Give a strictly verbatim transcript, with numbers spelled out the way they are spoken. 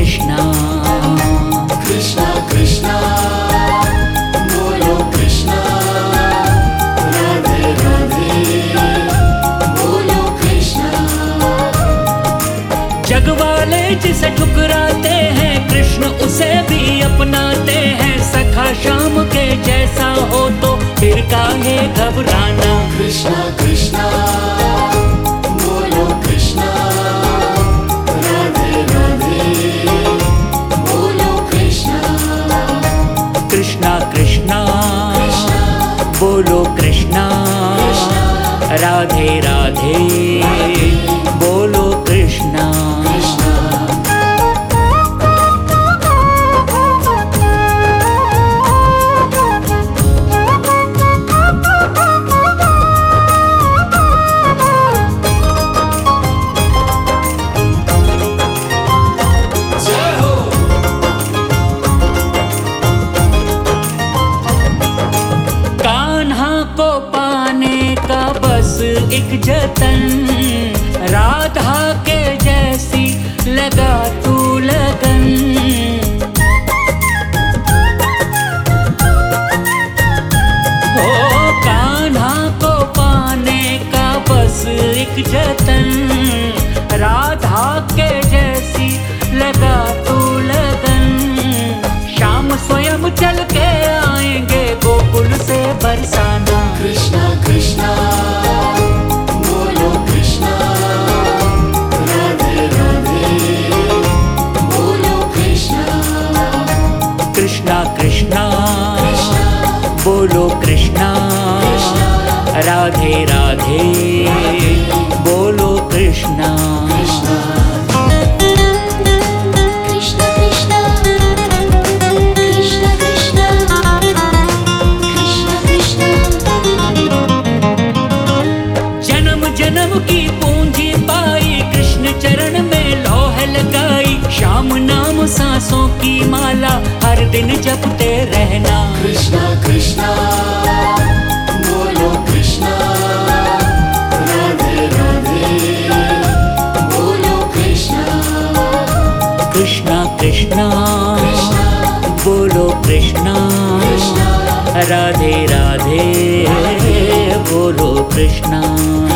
कृष्णा। कृष्णा कृष्णा बोलो कृष्णा, राधे राधे बोलो कृष्णा। जग वाले जिसे ठुकराते हैं कृष्ण उसे भी अपनाते हैं। सखा श्याम के जैसा हो तो फिर काहे घबराना। कृष्णा कृष्णा बोलो कृष्णा, राधे राधे बोलो कृष्णा। कृष्णा कृष्णा बोलो कृष्णा, राधे राधे बोलो कृष्णा। एक जतन राधा के जैसी लगा तू लगन। हो कान्हा को पाने का बस एक जतन, राधा के जैसी लगा तू लगन। शाम स्वयं चल के आएंगे गोकुल से बरसाना। कृष्णा कृष्णा बोलो कृष्णा, राधे राधे बोलो कृष्णा। कृष्णा कृष्णा बोलो कृष्णा, राधे राधे बोलो कृष्णा। जन्म की पूंजी पाई कृष्ण चरण में लौह लगाई। श्याम नाम सांसों की माला हर दिन जपते रहना। कृष्णा कृष्णा बोलो कृष्णा, राधे राधे बोलो कृष्णा। कृष्णा कृष्णा बोलो कृष्णा, राधे राधे बोलो कृष्णा।